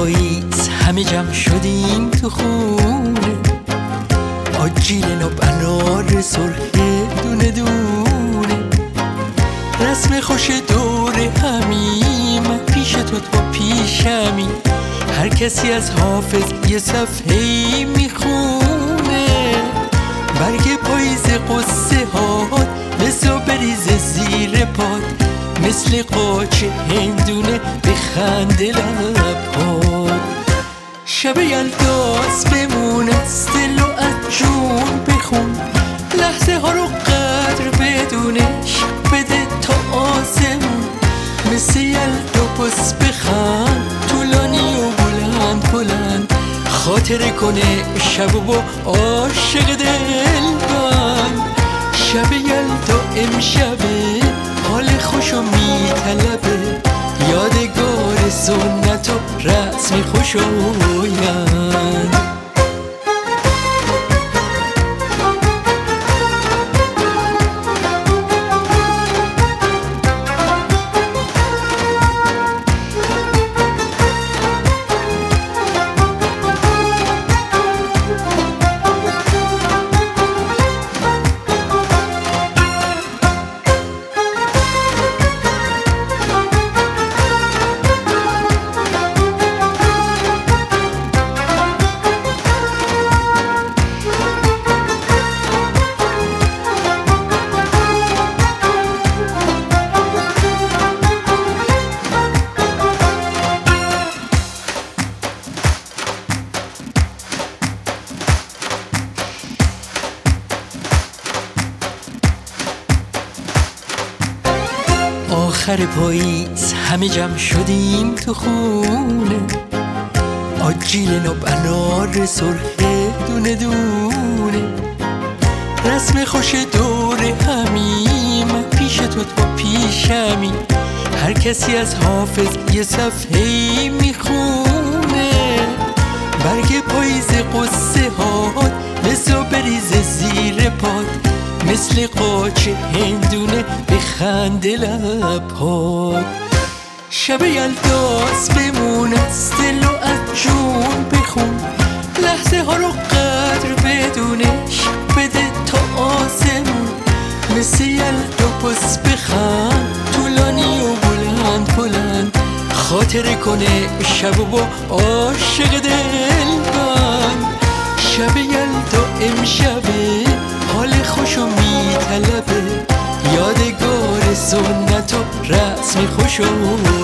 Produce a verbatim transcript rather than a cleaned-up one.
پاییز همه جمع شدیم تو خونه، آجیل و انار سرخ دونه دونه، رسم خوش دور همیم، پیش تو تو پیشمی، هر کسی از حافظ یه صفحه‌ای میخونه، برگ پاییز قصه هات بسا بریزه زیر پات، مثل قاچ هندونه بخنده لبات. شب یلداز بمون از دل و از جون بخون، لحظه ها رو قدر بدونش بده تا آسمون، مثل یلدا پس بخند طولانی و بلند بلند، خاطره کنه شب و با عاشق دلبند. شب یلدا امشبه حال خوشو میطلبه، یادگار سنت و رسمی خوشایند. آخر پاییز همه جمع شدیم تو خونه، آجیل ناب انار سرخ دونه دونه، رسم خوش دور همیم، پیش تو تو پیشمی، هر کسی از حافظ یه صفحه‌ای میخونه، برگ پاییز قصه هات بسا بریزه زیر پات، مثل قاچ هندونه بخنده لبات. شب یلداز بمون از دل و از جون بخون، لحظه ها رو قدر بدونش بده تا آسمون، مثل یلدا پس بخند طولانی و بلند بلند، خاطره کنه شب و با عاشق دلبند. شب یلدا امشبه حال خوشو میطلبه، یادگار سنت و رسمی خوشو